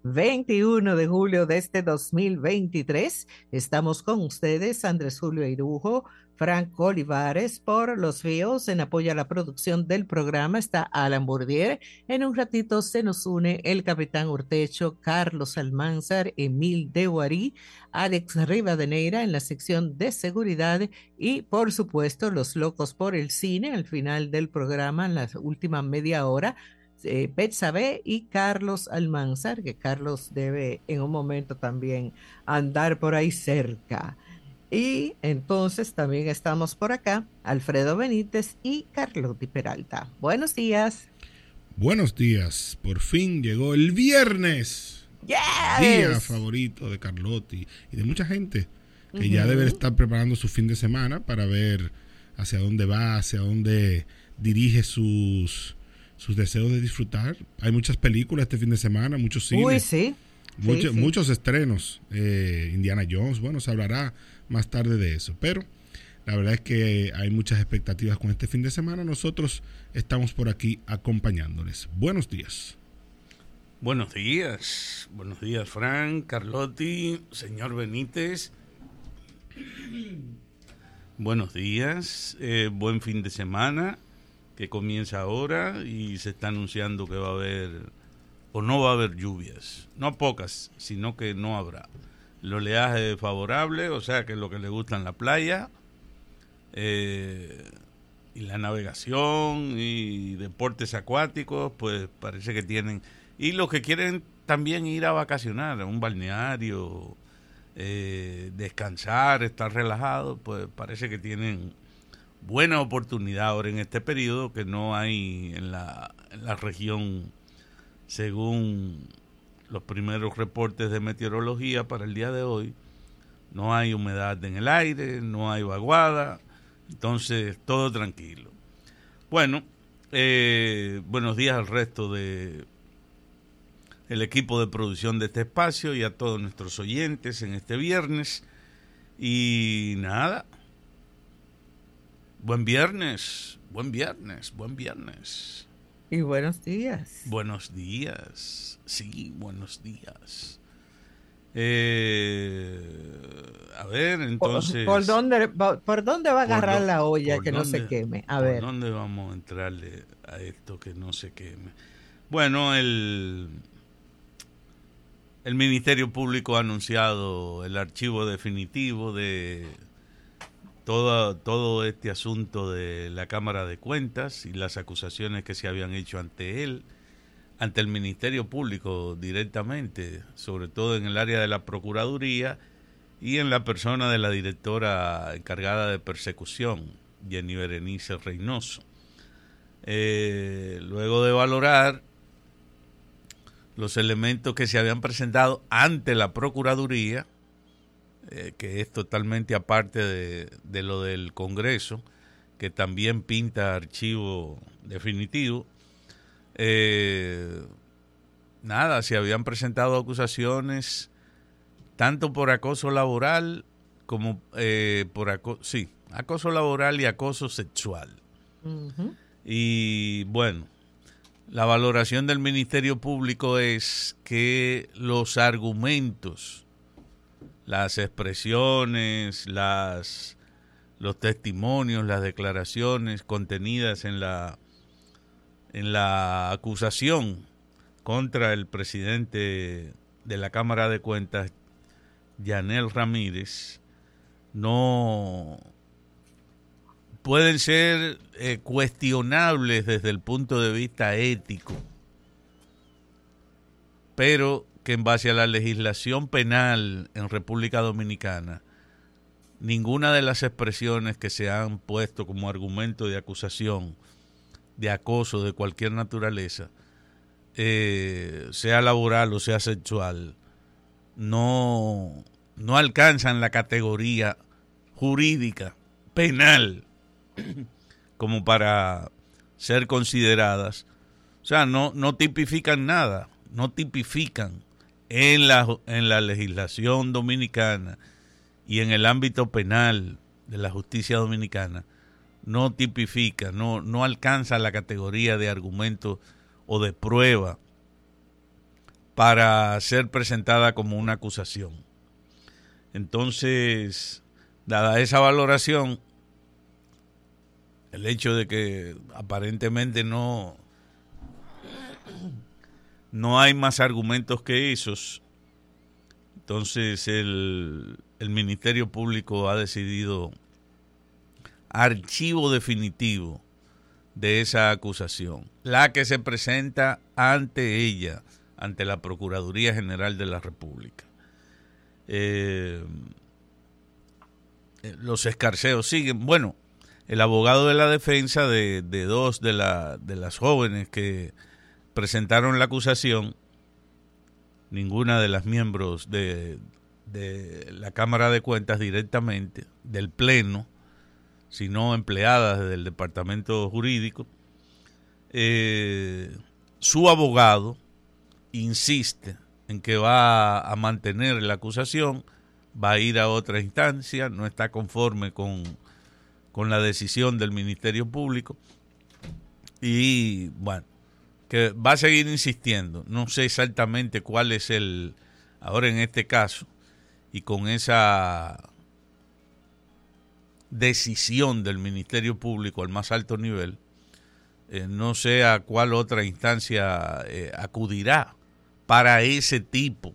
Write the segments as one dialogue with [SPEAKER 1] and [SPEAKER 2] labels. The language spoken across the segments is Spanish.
[SPEAKER 1] 21 de julio de este 2023. Estamos con ustedes, Andrés Julio Irujo, Franco Olivares, por los Ríos. En apoyo a la producción del programa está Alan Bourdier. En un ratito se nos une el capitán Urtecho, Carlos Almanzar, Emil Deguarí, Alex Rivadeneira en la sección de seguridad y, por supuesto, los locos por el cine al final del programa, en la última media hora. Betsabe y Carlos Almanzar, que Carlos debe en un momento también andar por ahí cerca. Y entonces también estamos por acá, Alfredo Benítez y Carlotti Peralta. Buenos días.
[SPEAKER 2] Buenos días, por fin llegó el viernes, día
[SPEAKER 1] Yes.
[SPEAKER 2] favorito de Carlotti y de mucha gente que ya debe estar preparando su fin de semana para ver hacia dónde va, hacia dónde dirige sus deseos de disfrutar. Hay muchas películas este fin de semana, muchos cines.
[SPEAKER 1] Uy, sí.
[SPEAKER 2] Muchos estrenos. Indiana Jones, bueno, se hablará más tarde de eso, pero la verdad es que hay muchas expectativas con este fin de semana. Nosotros estamos por aquí acompañándoles. Buenos días.
[SPEAKER 3] Buenos días, Frank, Carlotti, señor Benítez. Buenos días, buen fin de semana que comienza ahora y se está anunciando que va a haber o no va a haber lluvias, no pocas, sino que no habrá. El oleaje favorable, o sea que lo que le gusta en la playa, y la navegación y deportes acuáticos, pues parece que tienen, y los que quieren también ir a vacacionar a un balneario, descansar, estar relajados, pues parece que tienen buena oportunidad ahora en este periodo que no hay en la región, según los primeros reportes de meteorología para el día de hoy. No hay humedad en el aire, no hay vaguada, entonces todo tranquilo. Bueno, buenos días al resto de el equipo de producción de este espacio y a todos nuestros oyentes en este viernes. Y nada, buen viernes.
[SPEAKER 1] Y buenos días.
[SPEAKER 3] Buenos días, sí, buenos días. A ver, entonces...
[SPEAKER 1] ¿Por dónde va a agarrar la olla que no se queme? A ver.
[SPEAKER 3] ¿Por dónde vamos a entrarle a esto que no se queme? Bueno, el Ministerio Público ha anunciado el archivo definitivo de todo este asunto de la Cámara de Cuentas y las acusaciones que se habían hecho ante él, ante el Ministerio Público directamente, sobre todo en el área de la Procuraduría y en la persona de la directora encargada de persecución, Jenny Berenice Reynoso. Luego de valorar los elementos que se habían presentado ante la Procuraduría, que es totalmente aparte de lo del Congreso, que también pinta archivo definitivo. Nada, se habían presentado acusaciones tanto por acoso laboral como acoso laboral y acoso sexual.
[SPEAKER 1] Uh-huh.
[SPEAKER 3] Y bueno, la valoración del Ministerio Público es que los argumentos, las expresiones, los testimonios, las declaraciones contenidas en la acusación contra el presidente de la Cámara de Cuentas, Yanel Ramírez, no pueden ser cuestionables desde el punto de vista ético, pero que en base a la legislación penal en República Dominicana, ninguna de las expresiones que se han puesto como argumento de acusación de acoso de cualquier naturaleza, sea laboral o sea sexual, no alcanzan la categoría jurídica penal como para ser consideradas. O sea, no tipifican nada, no tipifican en la legislación dominicana y en el ámbito penal de la justicia dominicana, no tipifica, no alcanza la categoría de argumento o de prueba para ser presentada como una acusación. Entonces, dada esa valoración, el hecho de que aparentemente no hay más argumentos que esos, entonces el Ministerio Público ha decidido archivo definitivo de esa acusación, la que se presenta ante ella, ante la Procuraduría General de la República. Los escarceos siguen. Bueno, el abogado de la defensa de dos de las jóvenes que presentaron la acusación, ninguna de las miembros de la Cámara de Cuentas directamente, del Pleno, sino empleadas del Departamento Jurídico, su abogado insiste en que va a mantener la acusación, va a ir a otra instancia, no está conforme con la decisión del Ministerio Público y, bueno, que va a seguir insistiendo. No sé exactamente cuál es ahora en este caso, y con esa decisión del Ministerio Público al más alto nivel, no sé a cuál otra instancia acudirá para ese tipo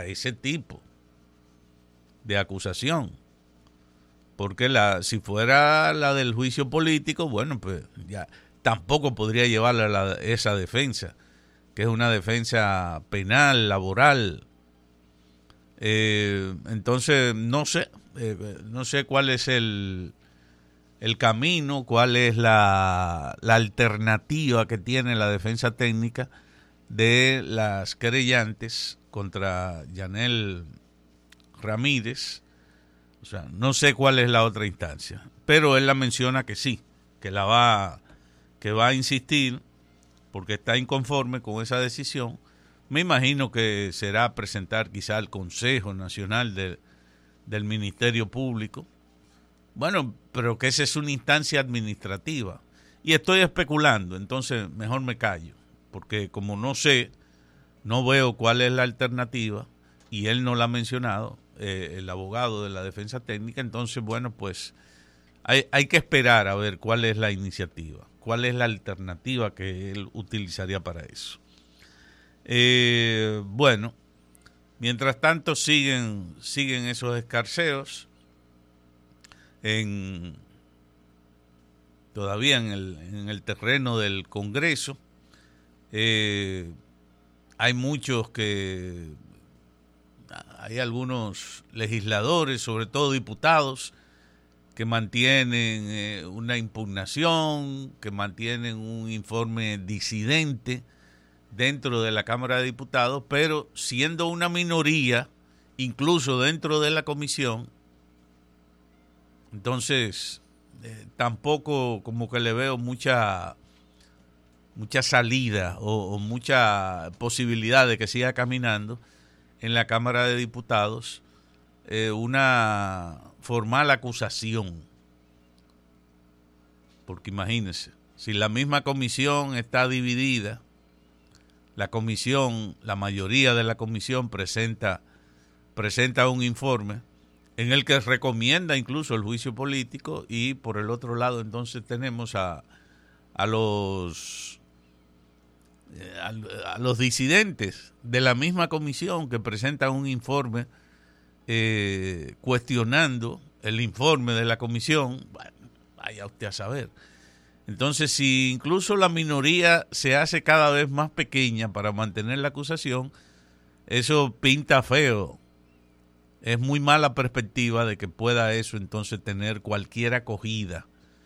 [SPEAKER 3] de acusación. Porque si fuera la del juicio político, bueno, pues ya tampoco podría llevarla esa defensa, que es una defensa penal, laboral. Entonces, no sé cuál es el camino, cuál es la alternativa que tiene la defensa técnica de las querellantes contra Yanel Ramírez. O sea, no sé cuál es la otra instancia, pero él la menciona que sí, que va a insistir porque está inconforme con esa decisión. Me imagino que será presentar quizá al Consejo Nacional del Ministerio Público. Bueno, pero que esa es una instancia administrativa. Y estoy especulando, entonces mejor me callo, porque como no sé, no veo cuál es la alternativa, y él no la ha mencionado, el abogado de la defensa técnica, entonces, bueno, pues hay que esperar a ver cuál es la iniciativa, cuál es la alternativa que él utilizaría para eso. Bueno, mientras tanto siguen esos escarceos todavía en el terreno del Congreso. Hay algunos legisladores, sobre todo diputados, que mantienen una impugnación, que mantienen un informe disidente dentro de la Cámara de Diputados, pero siendo una minoría, incluso dentro de la comisión, entonces tampoco como que le veo mucha salida o mucha posibilidad de que siga caminando en la Cámara de Diputados una formal acusación. Porque imagínense, si la misma comisión está dividida, la mayoría de la comisión presenta un informe en el que recomienda incluso el juicio político, y por el otro lado entonces tenemos a los disidentes de la misma comisión que presentan un informe cuestionando el informe de la comisión. Bueno, vaya usted a saber. Entonces, si incluso la minoría se hace cada vez más pequeña para mantener la acusación, eso pinta feo. Es muy mala perspectiva de que pueda eso entonces tener cualquier acogida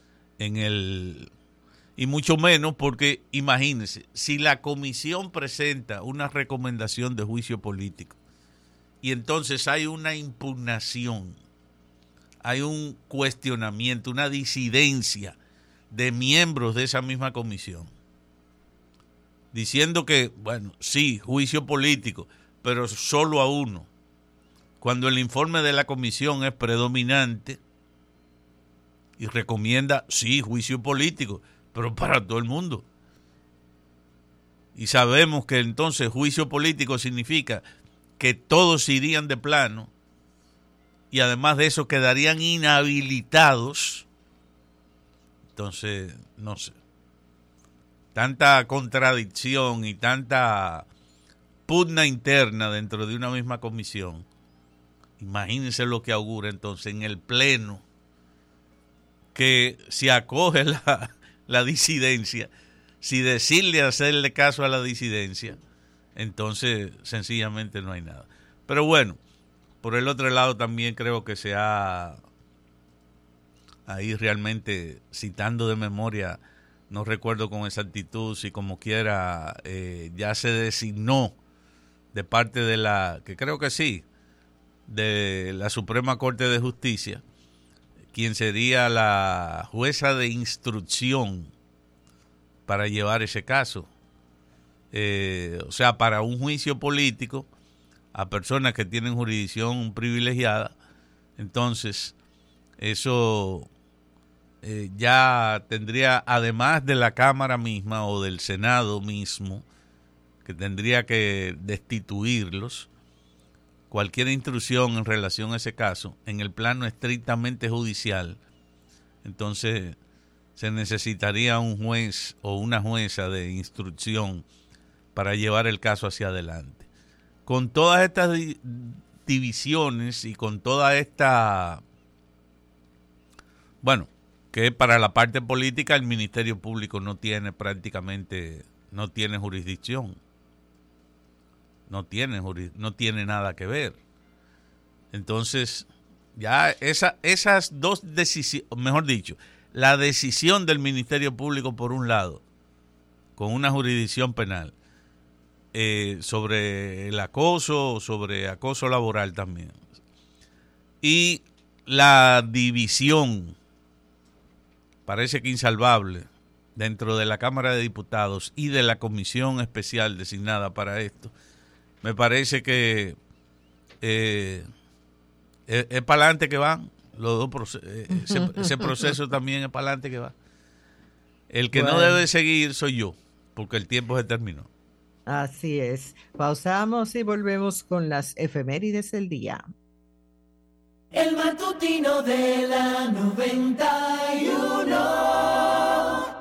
[SPEAKER 3] y mucho menos porque, imagínense, si la comisión presenta una recomendación de juicio político y entonces hay una impugnación, hay un cuestionamiento, una disidencia de miembros de esa misma comisión, diciendo que, bueno, sí, juicio político, pero solo a uno, cuando el informe de la comisión es predominante y recomienda, sí, juicio político, pero para todo el mundo. y sabemos que entonces juicio político significa que todos irían de plano y además de eso quedarían inhabilitados, entonces no sé, tanta contradicción y tanta pugna interna dentro de una misma comisión. Imagínense lo que augura entonces en el pleno, que si acoge la disidencia, si decirle hacerle caso a la disidencia, entonces sencillamente no hay nada. Pero bueno, por el otro lado también creo que se ha, ahí realmente citando de memoria, no recuerdo con exactitud si como quiera, ya se designó de parte de la, que creo que sí, de la Suprema Corte de Justicia, quien sería la jueza de instrucción para llevar ese caso. O sea, para un juicio político a personas que tienen jurisdicción privilegiada, entonces eso ya tendría, además de la Cámara misma o del Senado mismo, que tendría que destituirlos, cualquier instrucción en relación a ese caso, en el plano estrictamente judicial, entonces se necesitaría un juez o una jueza de instrucción para llevar el caso hacia adelante. Con todas estas divisiones y con toda esta, bueno, que para la parte política el Ministerio Público no tiene prácticamente, no tiene jurisdicción. No tiene nada que ver. Entonces, ya esas dos decisiones, mejor dicho, la decisión del Ministerio Público por un lado, con una jurisdicción penal, sobre el acoso, sobre acoso laboral también, y la división, parece que insalvable, dentro de la Cámara de Diputados y de la comisión especial designada para esto, me parece que es para adelante que van los dos ese proceso también es para adelante que va. El que no debe seguir soy yo, porque el tiempo se terminó.
[SPEAKER 1] Así es. Pausamos y volvemos con las efemérides del día.
[SPEAKER 4] El matutino de la 91.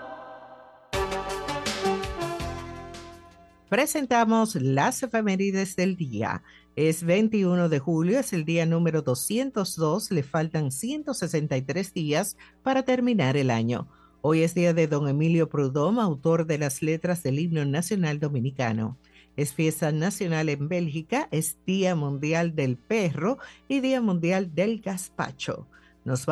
[SPEAKER 1] Presentamos las efemérides del día. Es 21 de julio, es el día número 202, le faltan 163 días para terminar el año. Hoy es día de don Emilio Prudhomme, autor de las letras del himno nacional dominicano. Es fiesta nacional en Bélgica, es Día Mundial del Perro y Día Mundial del Gazpacho. Nos